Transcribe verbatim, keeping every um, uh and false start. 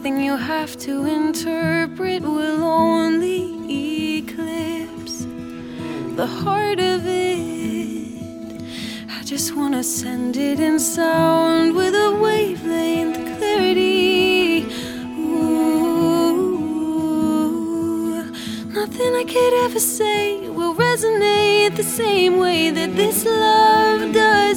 Nothing you have to interpret will only eclipse the heart of it. I just wanna send it in sound with a wavelength clarity. Ooh, nothing I could ever say will resonate the same way that this love does.